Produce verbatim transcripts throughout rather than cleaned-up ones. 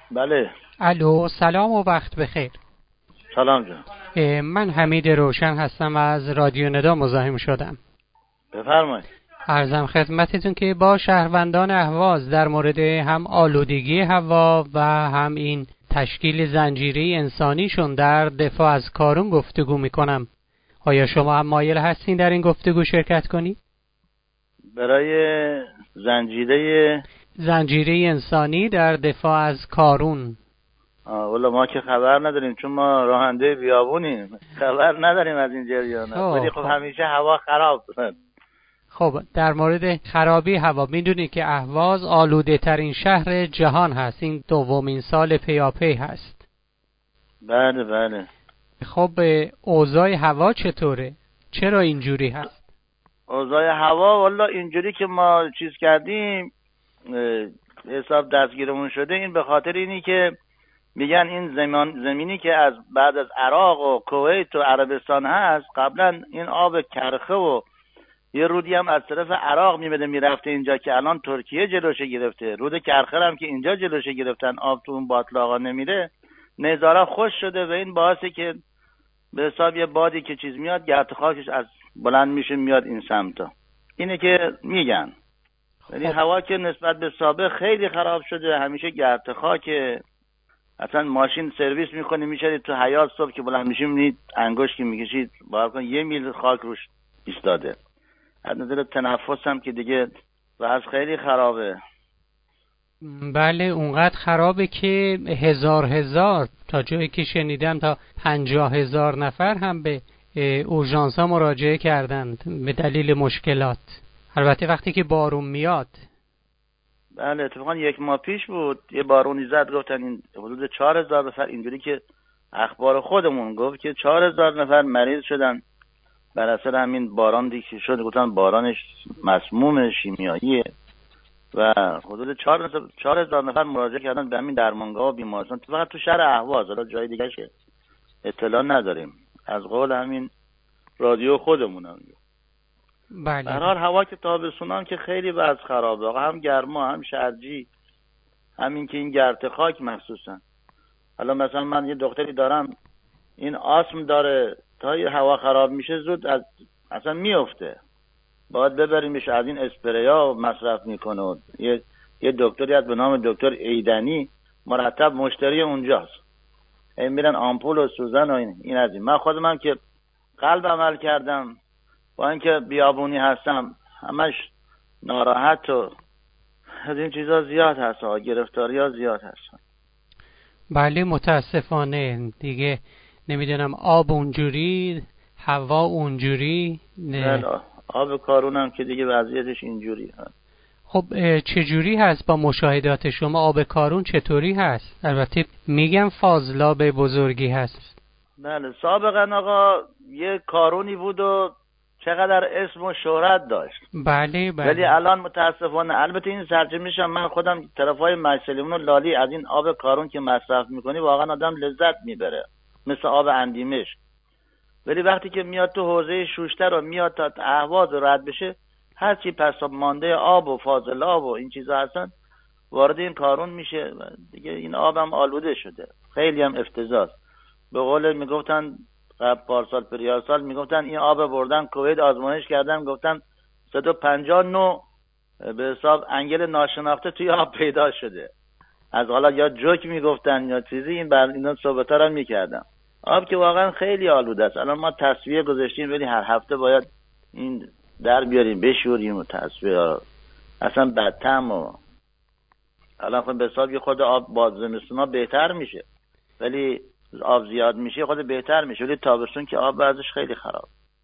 بله. الو، سلام و وقت بخیر. سلام جان. من حمید روشن هستم، از رادیو ندا مزاحم شدم. بفرمایید. عرضم خدمتتون که با شهروندان اهواز در مورد هم آلودگی هوا و هم این تشکیل زنجیره انسانیشون در دفاع از کارون گفتگو میکنم. آیا شما هم مایل هستین در این گفتگو شرکت کنید؟ برای زنجیره زنجیره انسانی در دفاع از کارون. آه والا ما که خبر نداریم، چون ما راهنده بیابونیم، خبر نداریم از این جریانا. ولی خب همیشه هوا خراب. خب در مورد خرابی هوا میدونید که اهواز آلوده ترین شهر جهان هست. این دومین سال پیاپی هست. بله بله. خب اوضاع هوا چطوره؟ چرا اینجوری هست؟ اوضاع هوا والا اینجوری که ما چیز کردیم، حساب دستگیرمون شده، این به خاطر اینی که میگن این زمان زمینی که از بعد از عراق و کویت و عربستان هست، قبلا این آب کرخه و یه رودی هم از طرف عراق میمده میرفته اینجا که الان ترکیه جلوشه گرفته. رود کرخه هم که اینجا جلوشه گرفتن، آب تو اون باطلاقا نمیره، نظاره خوش شده و این باعثه که به حساب یه بادی که چیز میاد، گرد خاکش از بلند میشه میاد این سمتا. اینه که میگن. یعنی هوا که نسبت به سابق خیلی خراب شده، همیشه گرد خاک. اصلا ماشین سرویس میکنی میشید تو حیاط، صبح که بلند میشیم میبینید انگشت که میکشید باور کن یه میل خاک روش ایستاده. از نظر تنفس هم که دیگه وضع خیلی خرابه. بله اونقدر خرابه که هزار هزار تا جایی که شنیدم تا پنجاه هزار نفر هم به اورژانس ها مراجعه کردند به دلیل مشکلات. البته وقتی که بارون میاد. بله اتفاقا یک ماه پیش بود یه بارونی زد، گفتن این حدود چهار هزار نفر، اینجوری که اخبار خودمون گفت که چهار هزار نفر مریض شدن بر اثر همین باران دیگه شد. گفتن بارانش مسموم شیمیاییه و حدود چهار هزار نفر مراجعه کردن به همین درمانگاه و بیمارستان، فقط تو شهر اهواز. حالا جای دیگه شه اطلاع نداریم، از قول همین رادیو خودمونم. بله. به هر حال هوا که تابستونان که خیلی وضع خرابه، هم گرما هم شرجی، همین که این گرد خاک مخصوصا. حالا مثلا من یه دختری دارم این آسم داره، تا یه هوا خراب میشه زود از اصلا میفته، باید ببریمش، از این اسپریا مصرف میکنه. یه یه دکتری هست به نام دکتر ایدنی، مرتب مشتری اونجاست، این میرن آمپول و سوزن و این, این از این. من خودم هم که قلب عمل کردم، با اینکه بیابونی هستم همش ناراحت و از این چیزا زیاد هست ها، گرفتاری ها زیاد هست. بله متاسفانه دیگه نمیدونم، آب اونجوری، هوا اونجوری. بله آب کارون هم که دیگه وضعیتش اینجوری هست. خب چجوری هست با مشاهدات شما؟ آب کارون چطوری هست؟ البته میگم فاضلاب بزرگی هست. بله سابقا آقا یه کارونی بود و چقدر اسم و شهرت داشت. بله بله. ولی الان متاسفانه، البته این سرچشمه‌ش من خودم طرفای مجسلیمون و لالی از این آب کارون که مصرف میکنی واقعا آدم لذت میبره، مثل آب اندیمش. ولی وقتی که میاد تو حوزه شوشتر و میاد تا اهواز رد بشه، هر چی پس مانده آب و فاضلاب و این چیزا هستن وارد این کارون میشه دیگه. این آبم آلوده شده، خیلی هم افتضاح. به قول میگفتن قبل پارسال پریار سال میگفتن این آب بردن کویت آزمایش کردن، گفتن صد و پنجاه نوع به حساب انگل ناشناخته توی آب پیدا شده. از حالا یا جوک میگفتن یا چیزی، این بر اینا صحبت‌ها رو میکردم. آب که واقعا خیلی آلوده است. الان ما تصفیه گذاشتیم ولی هر هفته باید این در بیاریم بشوریم و تصفیه اصلا بدطعم. و الان خود به حساب خود آب با زمستونا بهتر میشه، ولی آب زیاد میشه خود بهتر میشه، ولی تابستون که آب ازش خیلی خراب.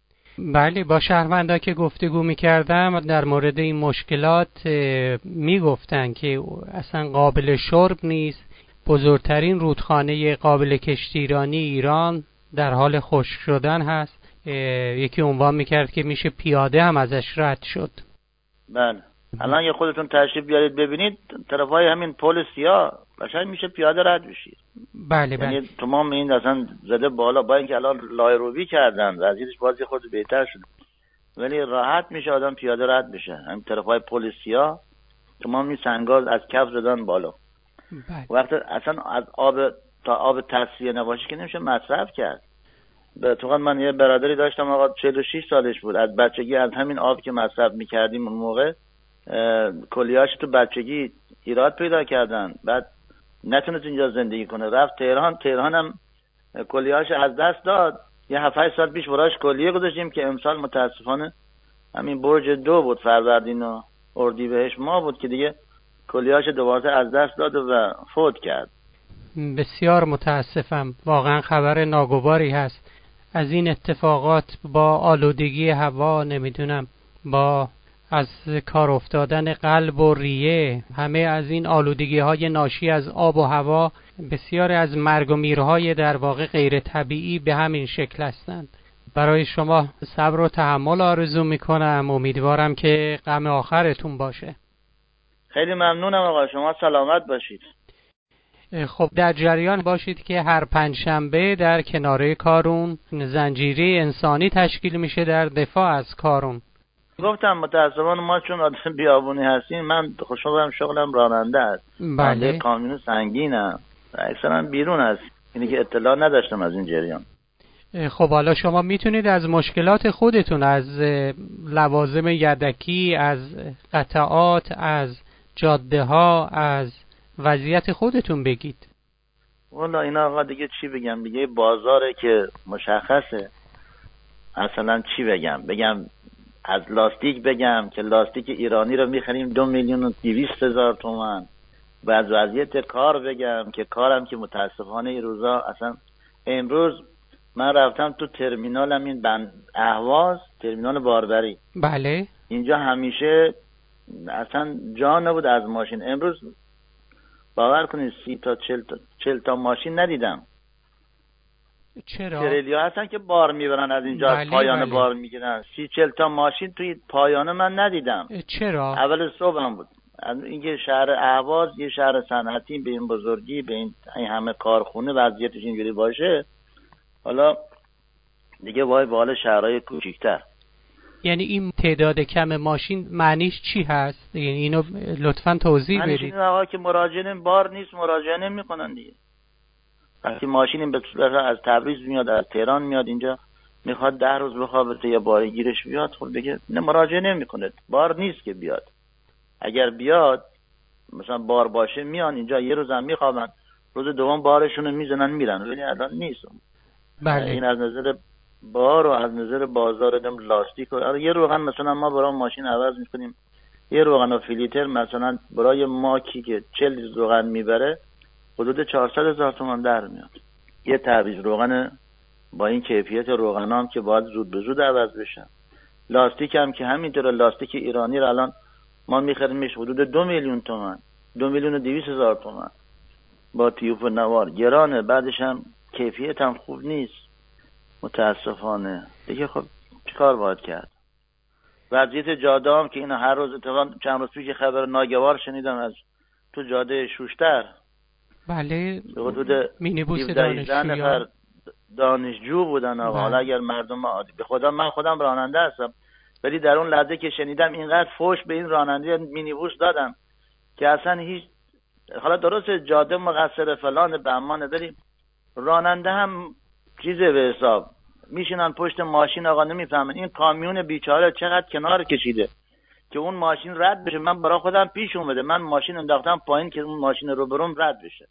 بله با شهروندا که گفتگو میکردم در مورد این مشکلات میگفتن که اصلا قابل شرب نیست. بزرگترین رودخانه قابل کشتیرانی ایران در حال خشک شدن هست. یکی عنوان میکرد که میشه پیاده هم ازش رد شد. بله الان یه خودتون تشریف بیارید ببینید طرفای همین پل سیاه قشنگ میشه پیاده رد بشید. بله بله. یعنی تمام این اصلا زده بالا، با اینکه الان لایروبی کردن وضعیتش بازی خود بهتر شد، ولی راحت میشه آدم پیاده رد بشه. همین طرفای پل سیاه تمام این سنگا از کف زدن بالا. وقتی اصلا از آب تا آب تصفیه نباشه که نمیشه مصرف کرد. به تو من یه برادری داشتم آقا چهل و شش سالش بود، از بچگی از همین آب که مصرف میکردیم اون موقع کلیه‌اش تو بچگی ایراد پیدا کردن، بعد نتونست اینجا زندگی کنه، رفت تهران. تهران هم کلیه‌اش از دست داد. یه هفت هشت سال پیش براش کلیه گذاشتیم که امسال متاسفانه همین برج دو بود، فروردین و اردیبهشت ما بود که دیگه کلیه‌اش دوباره از دست داد و فوت کرد. بسیار متاسفم، واقعا خبر ناگواری هست. از این اتفاقات با آلودگی هوا، نمیدونم با از کار افتادن قلب و ریه، همه از این آلودگی های ناشی از آب و هوا، بسیار از مرگ و میرهای در واقع غیر طبیعی به همین شکل هستند. برای شما صبر و تحمل آرزو میکنم، امیدوارم که غم آخرتون باشه. خیلی ممنونم آقا، شما سلامت باشید. خب در جریان باشید که هر پنجشنبه در کناره کارون زنجیره انسانی تشکیل میشه در دفاع از کارون. گفتم متاسفانه ما چون آدم بیابونی هستیم، من خوشحالم شغلم راننده است. بله. کامیون سنگینم، اکثرا بیرون است، اینی که اطلاع نداشتم از این جریان. خب حالا شما میتونید از مشکلات خودتون، از لوازم یدکی، از قطعات، از جاده ها، از وضعیت خودتون بگید. والا اینا آقا دیگه چی بگم دیگه، بازاره که مشخصه. اصلا چی بگم بگم از لاستیک بگم که لاستیک ایرانی رو میخریم دو میلیون و دویست هزار تومان. و از وضعیت کار بگم که کارم که متاسفانه این روزا، اصلا امروز من رفتم تو ترمینالم، این بند اهواز، ترمینال باربری. بله. اینجا همیشه اصلا جا نبود از ماشین. امروز باور کنید سی تا چل تا, چل تا ماشین ندیدم. چرا؟ تریلیا هستن که بار میبرن از اینجا، بله، از پایانه بله. بار میگیرن. سی چل تا ماشین توی پایانه من ندیدم. چرا؟ اول صبح هم بود. اینکه شهر اهواز یه شهر صنعتی به این بزرگی، به این همه کارخونه وضعیتش اینجوری باشه، حالا دیگه وای به حال شهرهای کوچیک‌تر. یعنی این تعداد کم ماشین معنیش چی هست؟ یعنی اینو لطفاً توضیح بدید. معنیش اینه آقا که مراجعین بار نیست، مراجعه نمی‌کنن دیگه. وقتی ماشین به صورت از تبریز میاد، از تهران میاد اینجا، میخواد ده روز بخوابه یا بار گیرش بیاد، خب دیگه نه مراجعه نمی‌کنه، بار نیست که بیاد. اگر بیاد مثلا بار باشه میان اینجا یه روز هم میخوابن، روز دوم بارشون رو میزنن میرن، ولی الان نیست. بله. این از نظر بار و از نظر بازار دم لاستیک و یه روغن مثلا ما برای ماشین عوض میکنیم، یه روغن و فیلیتر مثلا برای ماکی که چهل روغن میبره حدود چهارصد هزار تومان در میاد. یه تعویض روغن با این کیفیت روغن هم که باید زود به زود عوض بشن. لاستیک هم که همینطور، لاستیک ایرانی رو الان ما میخریمش حدود دو میلیون تومان، دو میلیون و دویست هزار تومان با تیوب و نوار، گرانه. بعدش هم کیفیت هم خوب نیست متاسفانه دیگه. خب چیکار باید کرد؟ وضعیت جاده هم که اینا هر روز، اتفاقا چند روز پیش خبر ناگوار شنیدم از تو جاده شوشتر، بله، حدود مینیبوس دانشجویان دانشجو بودن. حالا اگر مردم عادی، به خدا من خودم راننده هستم، ولی در اون لحظه که شنیدم اینقدر فوش به این راننده مینیبوس دادم که اصلا هیچ، حالا درست جاده مقصر فلان بهمانه، بریم راننده هم چیزه به حساب میشینن پشت ماشین. آقا نمیفهمن این کامیون بیچاره چقدر کنار کشیده که اون ماشین رد بشه. من برای خودم پیش اومده، من ماشین انداختم پایین که اون ماشین رو بروم رد بشه.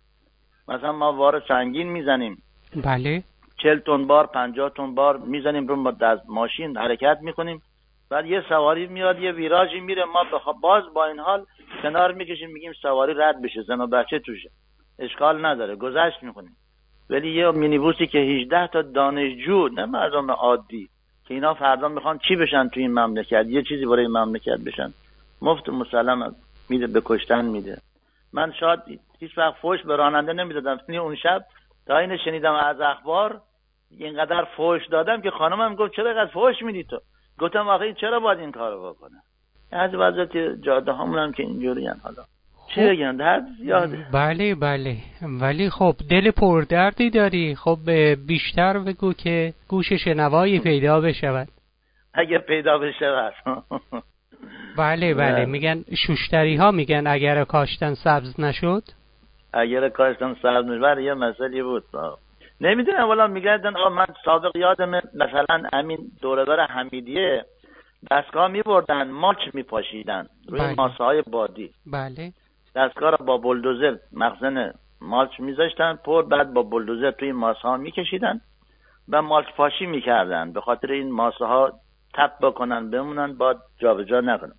مثلا ما وار سنگین میزنیم، بله، چهل تن بار، پنجاه تن بار میزنیم رو دست ماشین حرکت میکنیم، بعد یه سواری میاد یه ویراژی میره، ما بخوا باز با این حال کنار میکشیم، میگیم سواری رد بشه، زن و بچه توشه، اشکال نداره، گذشت میکنیم. ولی یه مینیبوسی که هجده تا دانشجو، نه مردم عادی، که اینا فردا میخوان چی بشن تو این مملکت، یه چیزی برای این مملکت بشن، مفت مسلم میده، به کشتن میده. من شاید هیچ وقت فوش به راننده نمیدادم، ولی اون شب تا اینو شنیدم از اخبار اینقدر فوش دادم که خانمم گفت چرا اینقدر فوش میدی تو؟ گفتم آخه چرا باید این کارو بکنه؟ از وضعیت جاده هامون هم که اینجوری ان. حالا چی بگم، درد زیاده. بله بله، ولی خب دل پردردی داری. خب بیشتر بگو که گوش شنوایی پیدا بشود. اگه پیدا بشود. بله بله، میگن شوشتری ها میگن اگر کاشتن سبز نشد. اگر کاشتم سبز میشد یه مسئله بود. نمیدونم والا میگردن. آقا من سابق یادم مثلا همین دوره بر حمیدیه دستگاه میبردن مالچ میپاشیدن روی بله. ماسه های بادی. بله. دستگاه رو با بلدوزر مخزن مالچ میذاشتن پر، بعد با بلدوزر توی ماسه ها میکشیدن و مالچ پاشی میکردن به خاطر این ماسه ها تپ بکنن بمونن با جابجا نکنن.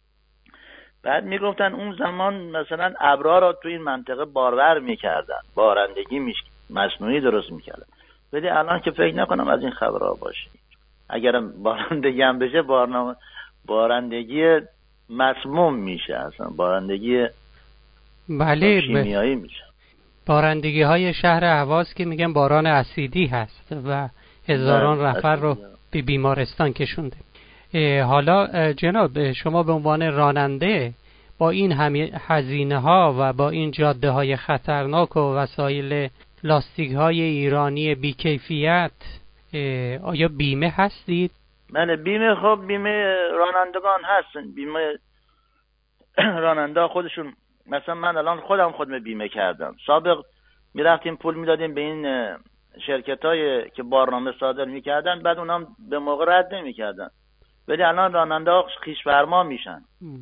بعد میگفتن اون زمان مثلا ابرها رو توی این منطقه بارور میکردن، بارندگی میش مصنوعی درست میکردن. ولی الان که فکر نکنم از این خبرها باشه. اگرم بارندگی هم بشه بارنامه بارندگی مسموم میشه، اصلا بارندگی بله شیمیایی میشه. بارندگی های شهر اهواز که میگن باران اسیدی هست و هزاران نفر رو به بیمارستان کشونده. حالا جناب شما به عنوان راننده با این همه هزینه ها و با این جاده های خطرناک و وسایل لاستیک های ایرانی بیکیفیت آیا بیمه هستید؟ بله بیمه. خب بیمه رانندگان هستن. بیمه راننده خودشون، مثلا من الان خودم خودم بیمه کردم. سابق میرفتیم پول میدادیم به این شرکت هایی که بارنامه صادر میکردن، بعد اونام به موقع رد نمیکردن. ولی الان راننده ها خیش فرما میشن.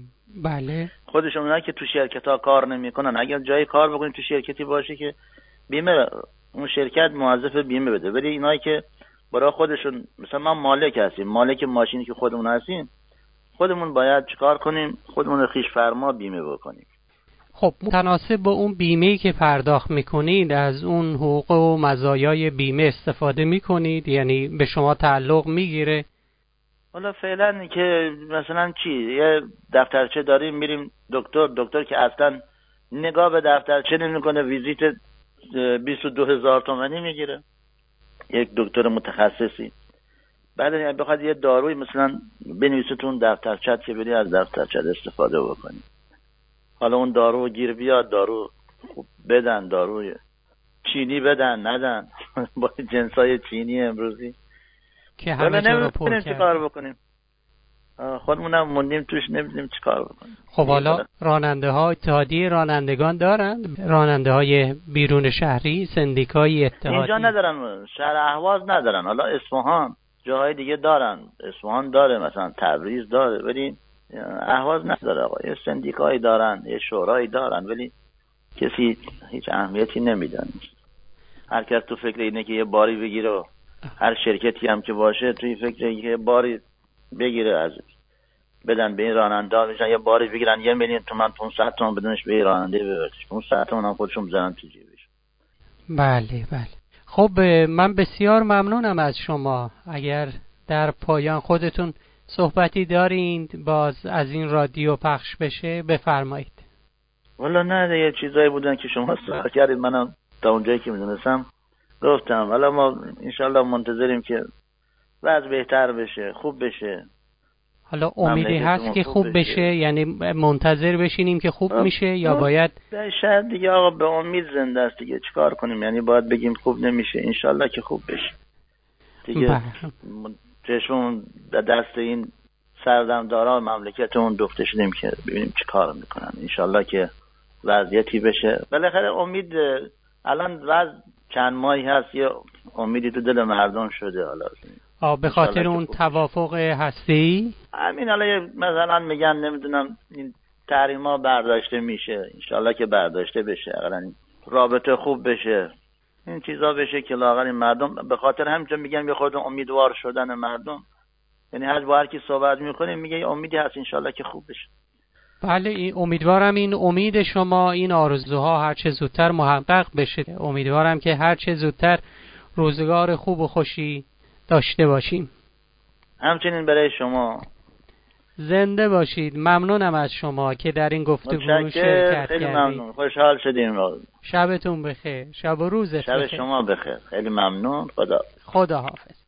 بله. خودشون اونایی که تو شرکت ها کار نمیکنن اگر جای کار بکنیم تو شرکتی باشه که بیمه اون شرکت موظف بیمه بده. ولی اینایی که برای خودشون، مثلا ما مالک هستیم، مالک ماشینی که خودمون هستیم، خودمون باید چیکار کنیم؟ خودمون خیش فرما بیمه بکنیم. خب متناسب با اون بیمه‌ای که پرداخت میکنید از اون حقوق و مزایای بیمه استفاده میکنید؟ یعنی به شما تعلق میگیره؟ حالا فعلا که مثلا چی، یه دفترچه داریم میریم دکتر، دکتر که اصلا نگاه به دفترچه نمیکنه، ویزیت بیست و دو هزار تومانی میگیره یک دکتر متخصصی. بعد اگه بخواد یه داروی مثلا بنویسه تو اون دفترچه که بری از دفترچه استفاده بکنی، حالا اون دارو گیر بیاد، دارو خوب بدن، داروی چینی بدن ندن با جنسای چینی امروزی که همه جا رو پر چی کار بکنیم. خودمونم موندیم توش، نمیدونیم چی کار بکنیم. خب حالا راننده ها اتحادیه رانندگان دارن؟ راننده های بیرون شهری سندیکای اتحادیه اینجا ندارن، شهر اهواز ندارن. حالا اصفهان جاهای دیگه دارن، اصفهان داره، مثلا تبریز داره، ولی اهواز نداره. آقا یه سندیکایی دارن، یه شورایی دارن، ولی کسی هیچ اهمیتی نمیدن. هر کس تو فکر اینه که یه باری بگیره و هر شرکتی هم که باشه توی فکر اینه که یه باری بگیره از بدن به این راننده ها، میشن یه باری بگیرن یه میلیون تومن پانصد تومن بدونش به این راننده ببرش، پانصد تومن هم خودشون بزنن تو جیبش. بله بله. خب من بسیار ممنونم از شما. اگر در پایان خودتون صحبتی دارین باز از این رادیو پخش بشه بفرمایید. والا نه، یه چیزایی بودن که شما سوال کردید، منم تا اونجایی که میدونستم گفتم. حالا ما انشالله منتظریم که وضع بهتر بشه، خوب بشه. حالا امیدی هست که خوب بشه, بشه؟ یعنی منتظر بشینیم که خوب میشه یا باید شاید دیگه آقا به امید زنده است دیگه، چیکار کنیم؟ یعنی باید بگیم خوب نمیشه، انشالله که خوب بشه دیگه. چشمون دست این سردمداران مملکتمون دوخته شدیم که ببینیم چی کار میکنن. انشالله که وضعیتی بشه. بالاخره امید الان وضع چند ماهی هست یه امیدی تو دل مردم شده. حالا آه به خاطر اون توافق هستی؟ همین حالا مثلا میگن نمیدونم این تحریما برداشته میشه، انشالله که برداشته بشه، اقلا رابطه خوب بشه، این چیزا بشه که لااقل این مردم، به خاطر همینجا میگن به خود امیدوار شدن مردم، یعنی هر بار که صحبت میکنیم میگه امیدی هست انشالله که خوب بشه. بله امیدوارم این امید شما، این آرزوها هر چه زودتر محقق بشه. امیدوارم که هر چه زودتر روزگار خوب و خوشی داشته باشیم. همچنین برای شما. زنده باشید. ممنونم از شما که در این گفتگو شرکت خیلی کردید. ممنون، خوشحال شدیم. شبتون بخیر. شب و روزت شب بخیر. شما بخیر. خیلی ممنون. خدا خدا حافظ.